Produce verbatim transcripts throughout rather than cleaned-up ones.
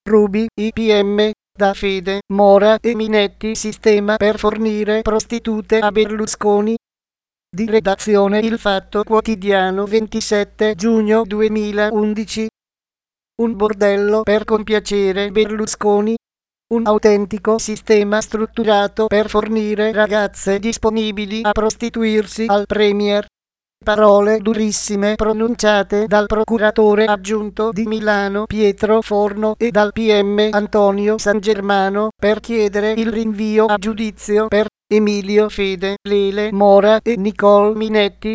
Ruby, I P M, da Fede, Mora e Minetti sistema per fornire prostitute a Berlusconi. Di redazione Il Fatto Quotidiano ventisette giugno duemilaundici. Un bordello per compiacere Berlusconi. Un autentico sistema strutturato per fornire ragazze disponibili a prostituirsi al Premier. Parole durissime pronunciate dal procuratore aggiunto di Milano Pietro Forno e dal P M Antonio Sangermano per chiedere il rinvio a giudizio per Emilio Fede, Lele Mora e Nicole Minetti.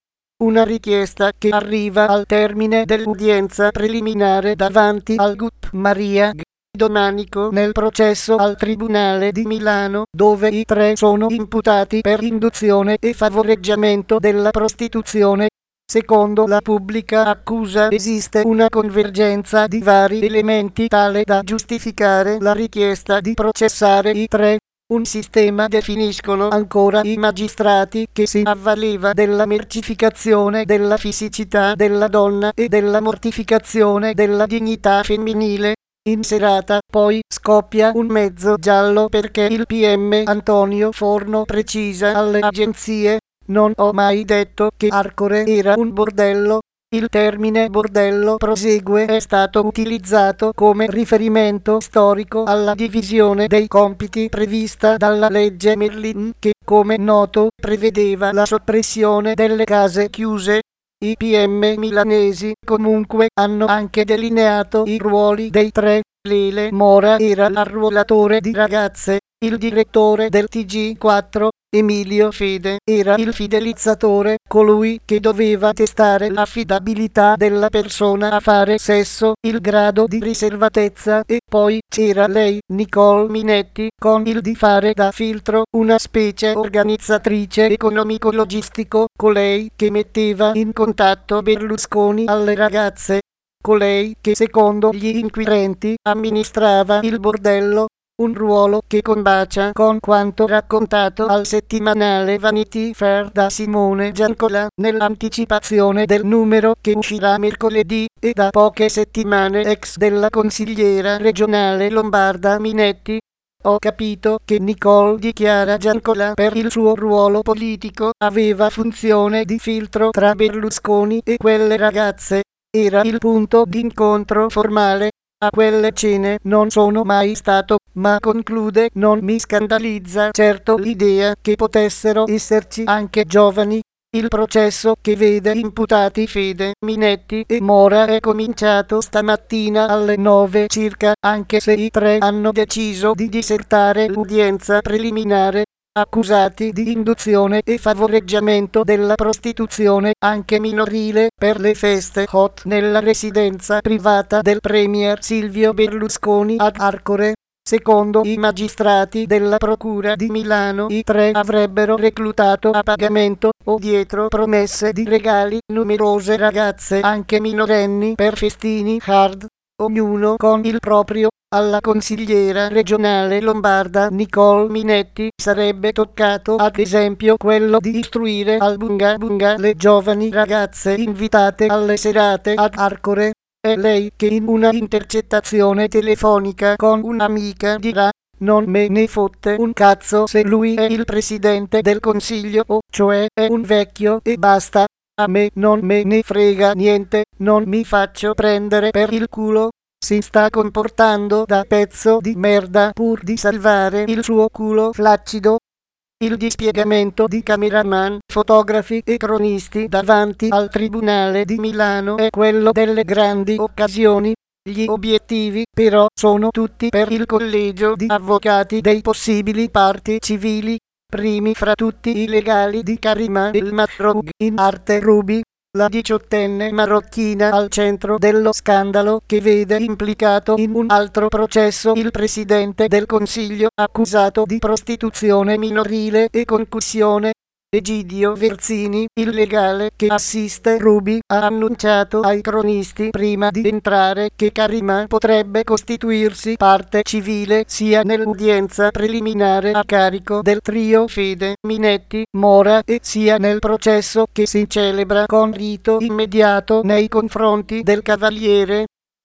Una richiesta che arriva al termine dell'udienza preliminare davanti al G U P Maria G. Domanico nel processo al Tribunale di Milano, dove i tre sono imputati per induzione e favoreggiamento della prostituzione. Secondo la pubblica accusa esiste una convergenza di vari elementi tale da giustificare la richiesta di processare i tre. Un sistema, definiscono ancora i magistrati, che si avvaleva della mercificazione della fisicità della donna e della mortificazione della dignità femminile. In serata, poi, scoppia un mezzo giallo perché il P M Antonio Forno precisa alle agenzie: non ho mai detto che Arcore era un bordello. Il termine bordello, prosegue, è stato utilizzato come riferimento storico alla divisione dei compiti prevista dalla legge Merlin che, come noto, prevedeva la soppressione delle case chiuse. I P M milanesi, comunque, hanno anche delineato i ruoli dei tre. Lele Mora era l'arruolatore di ragazze, il direttore del T G quattro, Emilio Fede era il fidelizzatore, colui che doveva testare l'affidabilità della persona a fare sesso, il grado di riservatezza, e poi c'era lei, Nicole Minetti, con il di fare da filtro, una specie organizzatrice economico-logistico, colei che metteva in contatto Berlusconi alle ragazze, colei che secondo gli inquirenti amministrava il bordello. Un ruolo che combacia con quanto raccontato al settimanale Vanity Fair da Simone Giancola nell'anticipazione del numero che uscirà mercoledì, e da poche settimane ex della consigliera regionale lombarda Minetti. Ho capito che Nicole, dichiara Giancola, per il suo ruolo politico aveva funzione di filtro tra Berlusconi e quelle ragazze. Era il punto d'incontro formale. A quelle cene non sono mai stato, ma conclude: non mi scandalizza certo l'idea che potessero esserci anche giovani. Il processo, che vede imputati Fede, Minetti e Mora, è cominciato stamattina alle nove circa, anche se i tre hanno deciso di disertare l'udienza preliminare. Accusati di induzione e favoreggiamento della prostituzione, anche minorile, per le feste hot nella residenza privata del Premier Silvio Berlusconi ad Arcore. Secondo i magistrati della Procura di Milano, i tre avrebbero reclutato a pagamento, o dietro promesse di regali, numerose ragazze, anche minorenni, per festini hard, ognuno con il proprio. Alla consigliera regionale lombarda Nicole Minetti sarebbe toccato ad esempio quello di istruire al bunga bunga le giovani ragazze invitate alle serate ad Arcore. È lei che in una intercettazione telefonica con un'amica dirà: non me ne fotte un cazzo se lui è il presidente del consiglio, o cioè è un vecchio e basta. A me non me ne frega niente, non mi faccio prendere per il culo. Si sta comportando da pezzo di merda pur di salvare il suo culo flaccido. Il dispiegamento di cameraman, fotografi e cronisti davanti al Tribunale di Milano è quello delle grandi occasioni. Gli obiettivi, però, sono tutti per il collegio di avvocati dei possibili parti civili. Primi fra tutti i legali di Karima El Mahroug, in arte Ruby, la diciottenne marocchina al centro dello scandalo, che vede implicato in un altro processo il presidente del Consiglio, accusato di prostituzione minorile e concussione. Egidio Verzini, il legale che assiste Ruby, ha annunciato ai cronisti prima di entrare che Karima potrebbe costituirsi parte civile sia nell'udienza preliminare a carico del trio Fede, Minetti, Mora e sia nel processo che si celebra con rito immediato nei confronti del cavaliere.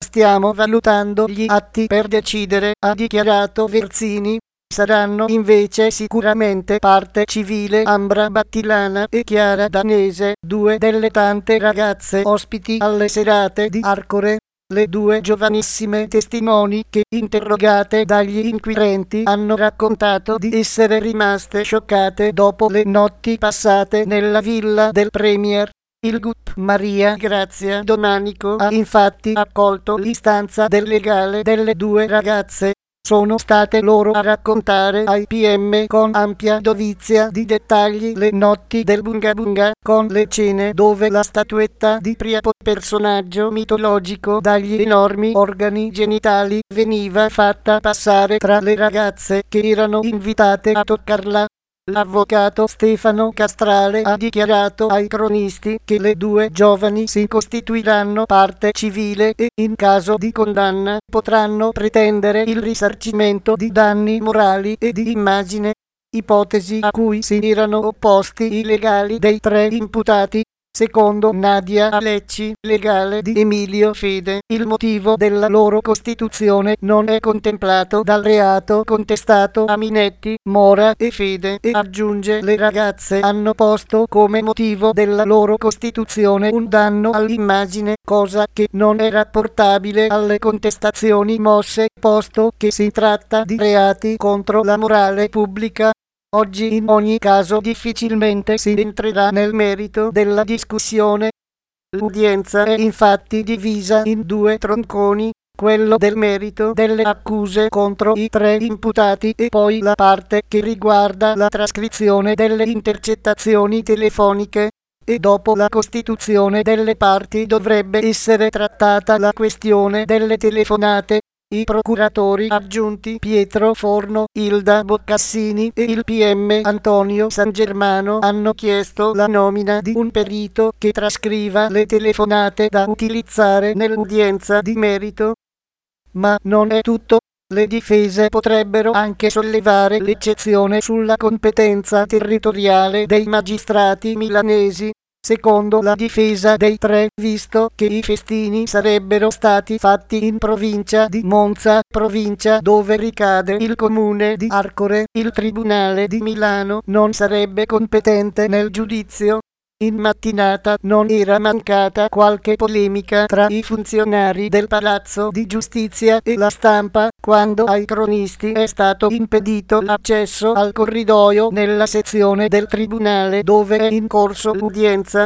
Stiamo valutando gli atti per decidere, ha dichiarato Verzzini. Saranno invece sicuramente parte civile Ambra Battilana e Chiara Danese, due delle tante ragazze ospiti alle serate di Arcore. Le due giovanissime testimoni che, interrogate dagli inquirenti, hanno raccontato di essere rimaste scioccate dopo le notti passate nella villa del Premier. Il G U P Maria Grazia Domanico ha infatti accolto l'istanza del legale delle due ragazze. Sono state loro a raccontare ai P M con ampia dovizia di dettagli le notti del Bunga Bunga, con le cene dove la statuetta di Priapo, personaggio mitologico dagli enormi organi genitali, veniva fatta passare tra le ragazze che erano invitate a toccarla. L'avvocato Stefano Castrale ha dichiarato ai cronisti che le due giovani si costituiranno parte civile e, in caso di condanna, potranno pretendere il risarcimento di danni morali e di immagine, ipotesi a cui si erano opposti i legali dei tre imputati. Secondo Nadia Alecci, legale di Emilio Fede, il motivo della loro costituzione non è contemplato dal reato contestato a Minetti, Mora e Fede, e aggiunge: le ragazze hanno posto come motivo della loro costituzione un danno all'immagine, cosa che non è rapportabile alle contestazioni mosse, posto che si tratta di reati contro la morale pubblica. Oggi in ogni caso difficilmente si entrerà nel merito della discussione. L'udienza è infatti divisa in due tronconi, quello del merito delle accuse contro i tre imputati e poi la parte che riguarda la trascrizione delle intercettazioni telefoniche. E dopo la costituzione delle parti dovrebbe essere trattata la questione delle telefonate. I procuratori aggiunti Pietro Forno, Ilda Boccassini e il P M Antonio San Germano hanno chiesto la nomina di un perito che trascriva le telefonate da utilizzare nell'udienza di merito. Ma non è tutto. Le difese potrebbero anche sollevare l'eccezione sulla competenza territoriale dei magistrati milanesi. Secondo la difesa dei tre, visto che i festini sarebbero stati fatti in provincia di Monza, provincia dove ricade il comune di Arcore, il Tribunale di Milano non sarebbe competente nel giudizio. In mattinata non era mancata qualche polemica tra i funzionari del Palazzo di Giustizia e la stampa, quando ai cronisti è stato impedito l'accesso al corridoio nella sezione del tribunale dove è in corso l'udienza.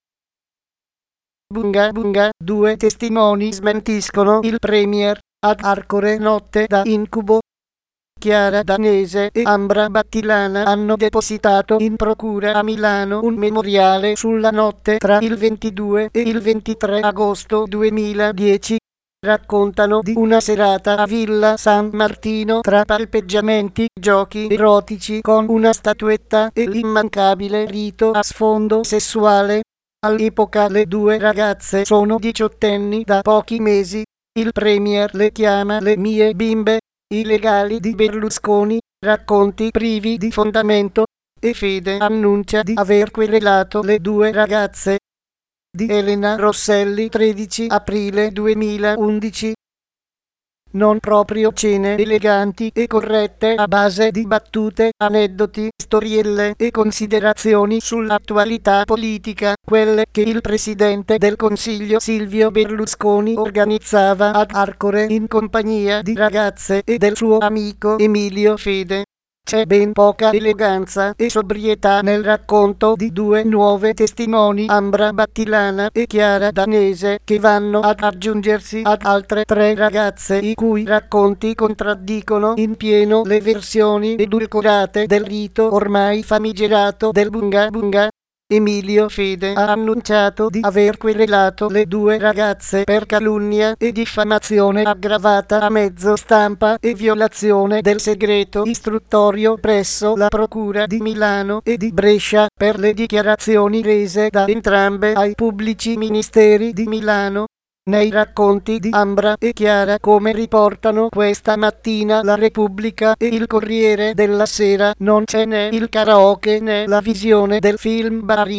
Bunga Bunga, due testimoni smentiscono il Premier, ad Arcore notte da incubo. Chiara Danese e Ambra Battilana hanno depositato in procura a Milano un memoriale sulla notte tra il ventidue e il ventitré agosto duemiladieci. Raccontano di una serata a Villa San Martino tra palpeggiamenti, giochi erotici con una statuetta e l'immancabile rito a sfondo sessuale. All'epoca le due ragazze sono diciottenni da pochi mesi. Il Premier le chiama le mie bimbe. I legali di Berlusconi, racconti privi di fondamento, e Fede annuncia di aver querelato le due ragazze. Di Elena Rosselli, tredici aprile duemilaundici. Non proprio cene eleganti e corrette a base di battute, aneddoti, storielle e considerazioni sull'attualità politica, quelle che il presidente del Consiglio Silvio Berlusconi organizzava ad Arcore in compagnia di ragazze e del suo amico Emilio Fede. C'è ben poca eleganza e sobrietà nel racconto di due nuove testimoni, Ambra Battilana e Chiara Danese, che vanno ad aggiungersi ad altre tre ragazze i cui racconti contraddicono in pieno le versioni edulcorate del rito ormai famigerato del Bunga Bunga. Emilio Fede ha annunciato di aver querelato le due ragazze per calunnia e diffamazione aggravata a mezzo stampa e violazione del segreto istruttorio presso la Procura di Milano e di Brescia per le dichiarazioni rese da entrambe ai pubblici ministeri di Milano. Nei racconti di Ambra e Chiara, come riportano questa mattina la Repubblica e il Corriere della Sera, non c'è né il karaoke né la visione del film Baria.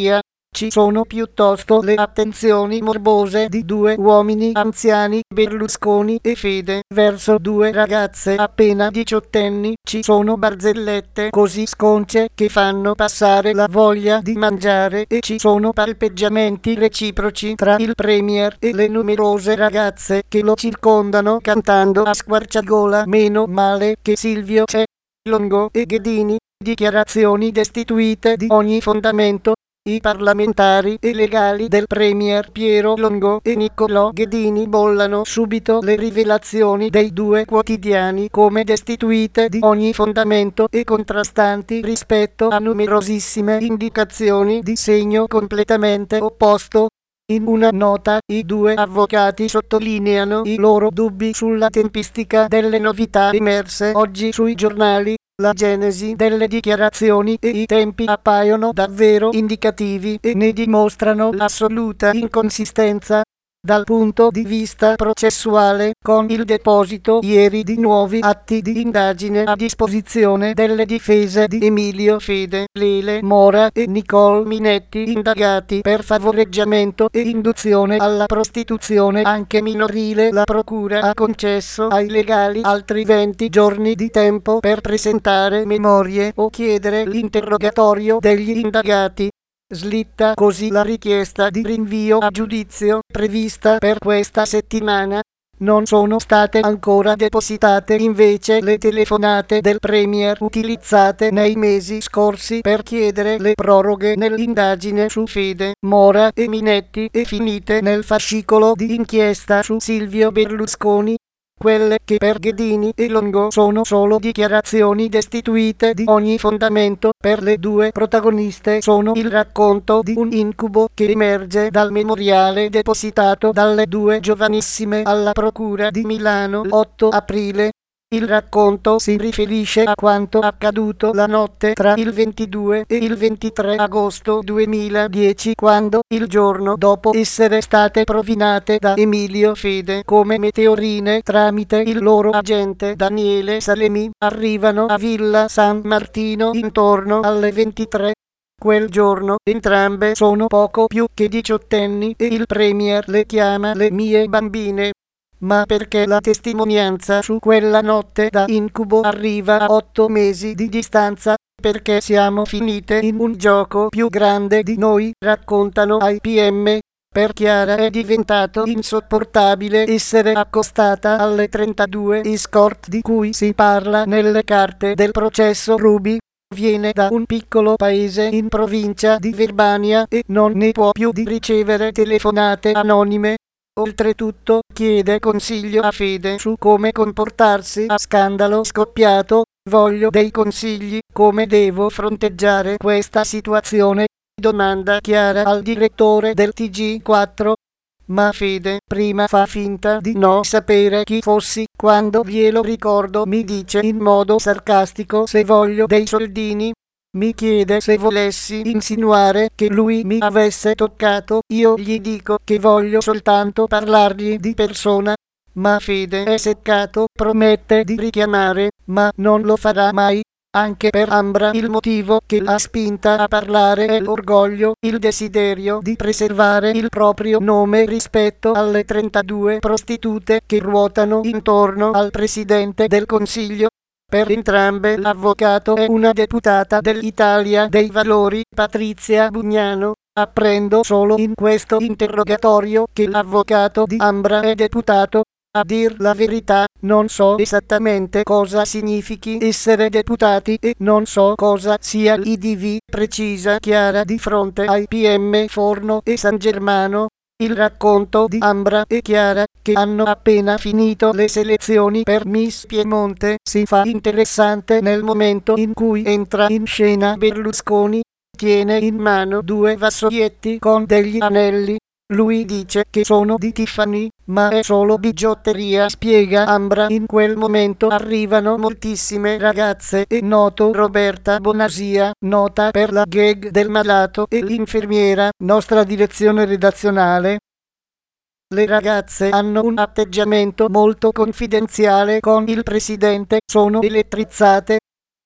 ci sono piuttosto le attenzioni morbose di due uomini anziani, Berlusconi e Fede, verso due ragazze appena diciottenni. Ci sono barzellette così sconce che fanno passare la voglia di mangiare e ci sono palpeggiamenti reciproci tra il premier e le numerose ragazze che lo circondano cantando a squarciagola "Meno male che Silvio c'è". Longo e Ghedini, dichiarazioni destituite di ogni fondamento. I parlamentari e legali del premier Piero Longo e Niccolò Ghedini bollano subito le rivelazioni dei due quotidiani come destituite di ogni fondamento e contrastanti rispetto a numerosissime indicazioni di segno completamente opposto. In una nota, i due avvocati sottolineano i loro dubbi sulla tempistica delle novità emerse oggi sui giornali. La genesi delle dichiarazioni e i tempi appaiono davvero indicativi e ne dimostrano l'assoluta inconsistenza. Dal punto di vista processuale, con il deposito ieri di nuovi atti di indagine a disposizione delle difese di Emilio Fede, Lele Mora e Nicole Minetti, indagati per favoreggiamento e induzione alla prostituzione anche minorile, la procura ha concesso ai legali altri venti giorni di tempo per presentare memorie o chiedere l'interrogatorio degli indagati. Slitta così la richiesta di rinvio a giudizio prevista per questa settimana. Non sono state ancora depositate invece le telefonate del premier utilizzate nei mesi scorsi per chiedere le proroghe nell'indagine su Fede, Mora e Minetti e finite nel fascicolo di inchiesta su Silvio Berlusconi. Quelle che per Ghedini e Longo sono solo dichiarazioni destituite di ogni fondamento, per le due protagoniste sono il racconto di un incubo che emerge dal memoriale depositato dalle due giovanissime alla procura di Milano l'otto aprile. Il racconto si riferisce a quanto accaduto la notte tra il ventidue e il ventitré agosto duemiladieci, quando, il giorno dopo essere state provinate da Emilio Fede come meteorine tramite il loro agente Daniele Salemi, arrivano a Villa San Martino intorno alle ventitré. Quel giorno entrambe sono poco più che diciottenni e il premier le chiama le mie bambine. Ma perché la testimonianza su quella notte da incubo arriva a otto mesi di distanza? Perché siamo finite in un gioco più grande di noi, raccontano ai P M. Per Chiara è diventato insopportabile essere accostata alle trentadue escort di cui si parla nelle carte del processo Ruby. Viene da un piccolo paese in provincia di Verbania e non ne può più di ricevere telefonate anonime. Oltretutto, chiede consiglio a Fede su come comportarsi a scandalo scoppiato. Voglio dei consigli, come devo fronteggiare questa situazione? Domanda Chiara al direttore del T G quattro. Ma Fede prima fa finta di non sapere chi fossi, quando glielo ricordo mi dice in modo sarcastico se voglio dei soldini. Mi chiede se volessi insinuare che lui mi avesse toccato, io gli dico che voglio soltanto parlargli di persona. Ma Fede è seccato, promette di richiamare, ma non lo farà mai. Anche per Ambra il motivo che l'ha spinta a parlare è l'orgoglio, il desiderio di preservare il proprio nome rispetto alle trentadue prostitute che ruotano intorno al Presidente del Consiglio. Per entrambe l'avvocato è una deputata dell'Italia dei Valori, Patrizia Bugnano. Apprendo solo in questo interrogatorio che l'avvocato di Ambra è deputato. A dir la verità, non so esattamente cosa significhi essere deputati e non so cosa sia l'I D V, precisa Chiara di fronte ai P M Forno e San Germano. Il racconto di Ambra e Chiara, che hanno appena finito le selezioni per Miss Piemonte, si fa interessante nel momento in cui entra in scena Berlusconi. Tiene in mano due vassoietti con degli anelli. Lui dice che sono di Tiffany, ma è solo bigiotteria, spiega Ambra. In quel momento arrivano moltissime ragazze e noto Roberta Bonasia, nota per la gag del malato, e l'infermiera, nostra direzione redazionale. Le ragazze hanno un atteggiamento molto confidenziale con il presidente, sono elettrizzate.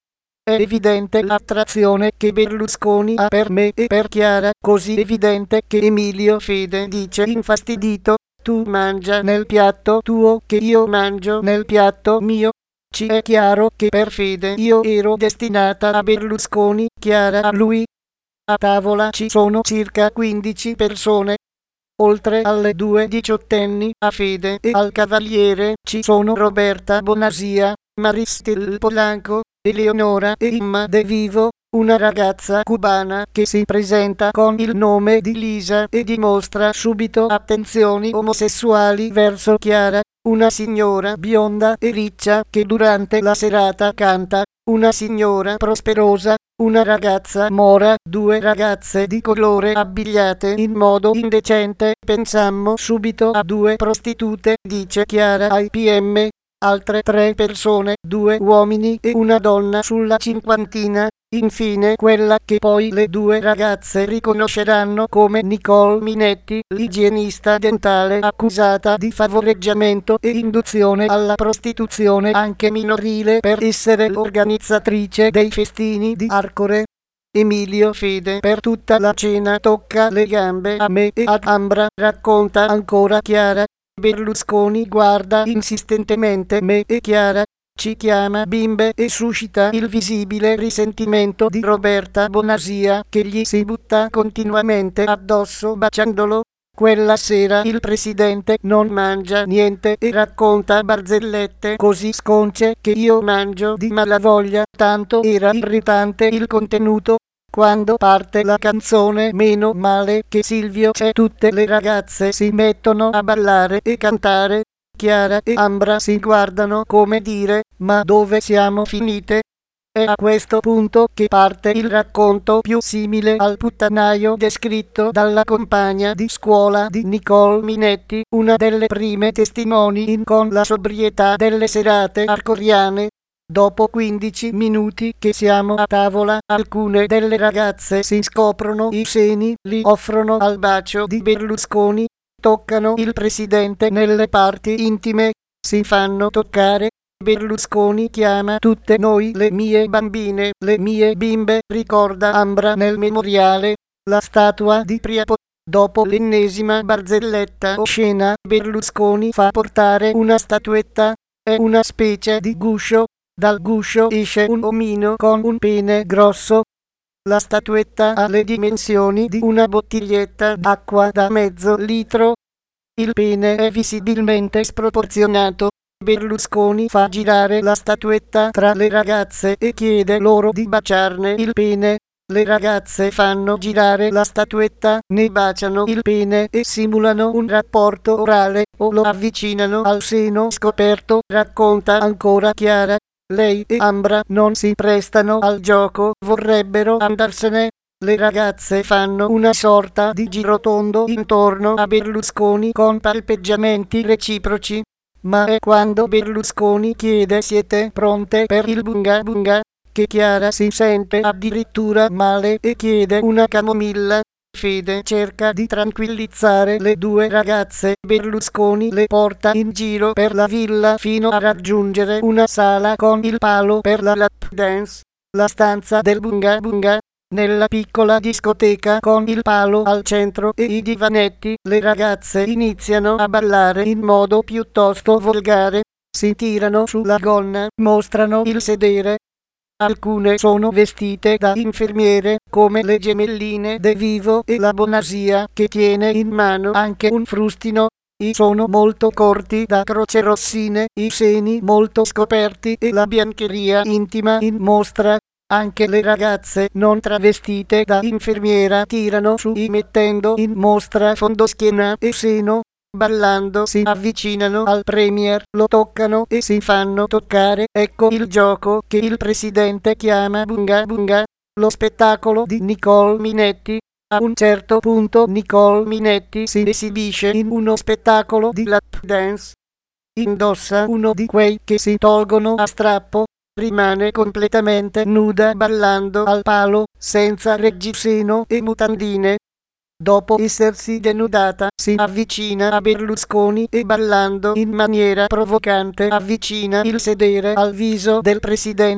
È evidente l'attrazione che Berlusconi ha per me e per Chiara, così evidente che Emilio Fede dice infastidito: tu mangia nel piatto tuo che io mangio nel piatto mio. Ci è chiaro che per Fede io ero destinata a Berlusconi, Chiara a lui. A tavola ci sono circa quindici persone. Oltre alle due diciottenni, a Fede e al Cavaliere, ci sono Roberta Bonasia, Maristel Polanco, Eleonora e Imma De Vivo, una ragazza cubana che si presenta con il nome di Lisa e dimostra subito attenzioni omosessuali verso Chiara, una signora bionda e riccia che durante la serata canta, una signora prosperosa, una ragazza mora, due ragazze di colore abbigliate in modo indecente, pensammo subito a due prostitute, dice Chiara ai P M, altre tre persone, due uomini e una donna sulla cinquantina, infine quella che poi le due ragazze riconosceranno come Nicole Minetti, l'igienista dentale accusata di favoreggiamento e induzione alla prostituzione anche minorile per essere l'organizzatrice dei festini di Arcore. Emilio Fede per tutta la cena tocca le gambe a me e ad Ambra, racconta ancora Chiara. Berlusconi guarda insistentemente me e Chiara, ci chiama bimbe e suscita il visibile risentimento di Roberta Bonasia che gli si butta continuamente addosso baciandolo. Quella sera il presidente non mangia niente e racconta barzellette così sconce che io mangio di malavoglia, tanto era irritante il contenuto. Quando parte la canzone Meno male che Silvio c'è, tutte le ragazze si mettono a ballare e cantare. Chiara e Ambra si guardano come dire: ma dove siamo finite? È a questo punto che parte il racconto più simile al puttanaio descritto dalla compagna di scuola di Nicole Minetti, una delle prime testimoni in Con la sobrietà delle serate arcoriane. Dopo quindici minuti che siamo a tavola, alcune delle ragazze si scoprono i seni, li offrono al bacio di Berlusconi, toccano il presidente nelle parti intime, si fanno toccare. Berlusconi chiama tutte noi le mie bambine, le mie bimbe, ricorda Ambra nel memoriale. La statua di Priapo. Dopo l'ennesima barzelletta oscena, Berlusconi fa portare una statuetta. È una specie di guscio. Dal guscio esce un omino con un pene grosso. La statuetta ha le dimensioni di una bottiglietta d'acqua da mezzo litro. Il pene è visibilmente sproporzionato. Berlusconi fa girare la statuetta tra le ragazze e chiede loro di baciarne il pene. Le ragazze fanno girare la statuetta, ne baciano il pene e simulano un rapporto orale o lo avvicinano al seno scoperto, racconta ancora Chiara. Lei e Ambra non si prestano al gioco, vorrebbero andarsene. Le ragazze fanno una sorta di girotondo intorno a Berlusconi con palpeggiamenti reciproci. Ma è quando Berlusconi chiede siete pronte per il bunga bunga che Chiara si sente addirittura male e chiede una camomilla. Fede cerca di tranquillizzare le due ragazze. Berlusconi le porta in giro per la villa fino a raggiungere una sala con il palo per la lap dance, la stanza del bunga bunga. Nella piccola discoteca con il palo al centro e i divanetti, le ragazze iniziano a ballare in modo piuttosto volgare, si tirano sulla gonna, mostrano il sedere. Alcune sono vestite da infermiere, come le gemelline De Vivo e la Bonasia, che tiene in mano anche un frustino. I sono molto corti da crocerossine, i seni molto scoperti e la biancheria intima in mostra. Anche le ragazze non travestite da infermiera tirano su mettendo in mostra fondoschiena e seno. Ballando si avvicinano al premier, lo toccano e si fanno toccare. Ecco il gioco che il presidente chiama bunga bunga, lo spettacolo di Nicole Minetti. A un certo punto Nicole Minetti si esibisce in uno spettacolo di lap dance. Indossa uno di quei che si tolgono a strappo. Rimane completamente nuda ballando al palo, senza reggiseno e mutandine. Dopo essersi denudata, si avvicina a Berlusconi e ballando in maniera provocante avvicina il sedere al viso del presidente.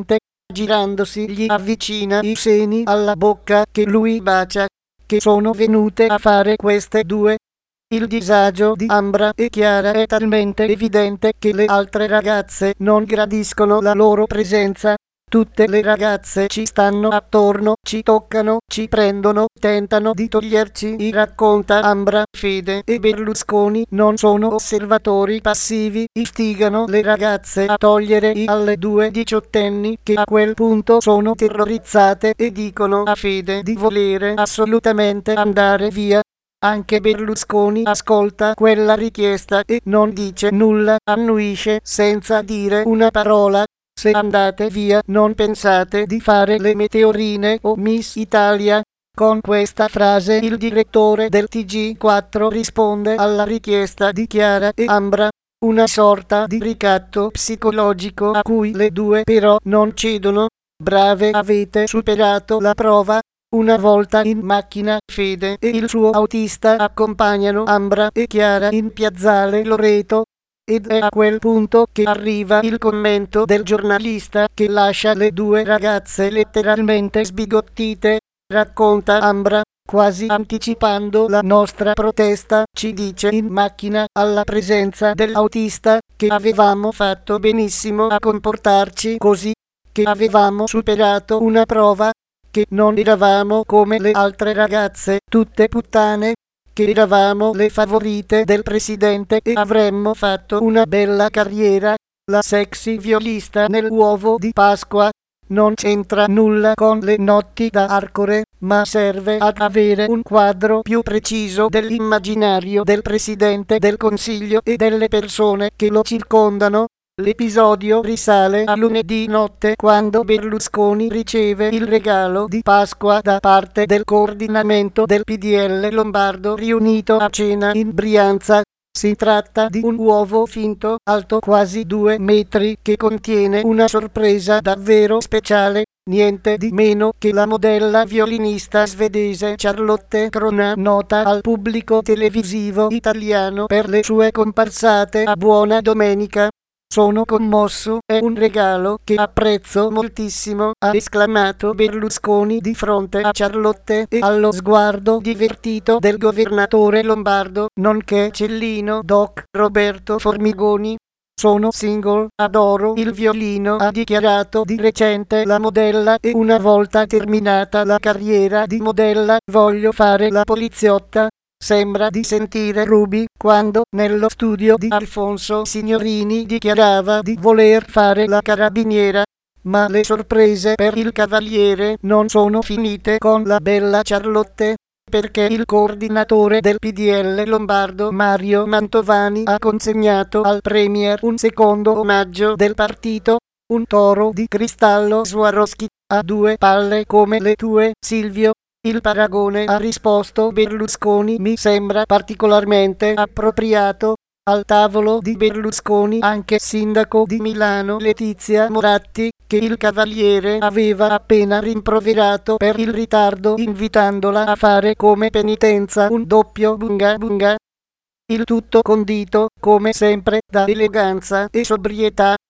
girandosi gli avvicina i seni alla bocca che lui bacia. Che sono venute a fare queste due? Il disagio di Ambra e Chiara è talmente evidente che le altre ragazze non gradiscono la loro presenza. Tutte le ragazze ci stanno attorno, ci toccano, ci prendono, tentano di toglierci i racconta Ambra. Fede e Berlusconi non sono osservatori passivi, istigano le ragazze a togliere i alle due diciottenni che a quel punto sono terrorizzate e dicono a Fede di volere assolutamente andare via. Anche Berlusconi ascolta quella richiesta e non dice nulla, annuisce senza dire una parola. Se andate via non pensate di fare le meteorine o Miss Italia. Con questa frase il direttore del T G quattro risponde alla richiesta di Chiara e Ambra, una sorta di ricatto psicologico a cui le due però non cedono. Brave, avete superato la prova. Una volta in macchina, Fede e il suo autista accompagnano Ambra e Chiara in piazzale Loreto. Ed è a quel punto che arriva il commento del giornalista che lascia le due ragazze letteralmente sbigottite. Racconta Ambra, quasi anticipando la nostra protesta, ci dice in macchina alla presenza dell'autista che avevamo fatto benissimo a comportarci così, che avevamo superato una prova, che non eravamo come le altre ragazze, tutte puttane, che eravamo le favorite del presidente e avremmo fatto una bella carriera. La sexy violista nell'uovo di Pasqua non c'entra nulla con le notti da Arcore, ma serve ad avere un quadro più preciso dell'immaginario del presidente del Consiglio e delle persone che lo circondano. L'episodio risale a lunedì notte quando Berlusconi riceve il regalo di Pasqua da parte del coordinamento del P D L lombardo riunito a cena in Brianza. Si tratta di un uovo finto alto quasi due metri che contiene una sorpresa davvero speciale, niente di meno che la modella violinista svedese Charlotte Crona, nota al pubblico televisivo italiano per le sue comparsate a Buona Domenica. Sono commosso, è un regalo che apprezzo moltissimo, ha esclamato Berlusconi di fronte a Charlotte e allo sguardo divertito del governatore lombardo, nonché Cellino Doc Roberto Formigoni. Sono single, adoro il violino, ha dichiarato di recente la modella, e una volta terminata la carriera di modella voglio fare la poliziotta. Sembra di sentire Ruby quando, nello studio di Alfonso Signorini, dichiarava di voler fare la carabiniera. Ma le sorprese per il cavaliere non sono finite con la bella Charlotte, perché il coordinatore del P D L lombardo Mario Mantovani ha consegnato al premier un secondo omaggio del partito, un toro di cristallo Swarovski, a due palle come le tue, Silvio. Il paragone, ha risposto Berlusconi, mi sembra particolarmente appropriato. Al tavolo di Berlusconi anche sindaco di Milano Letizia Moratti, che il cavaliere aveva appena rimproverato per il ritardo invitandola a fare come penitenza un doppio bunga bunga. Il tutto condito, come sempre, da eleganza e sobrietà.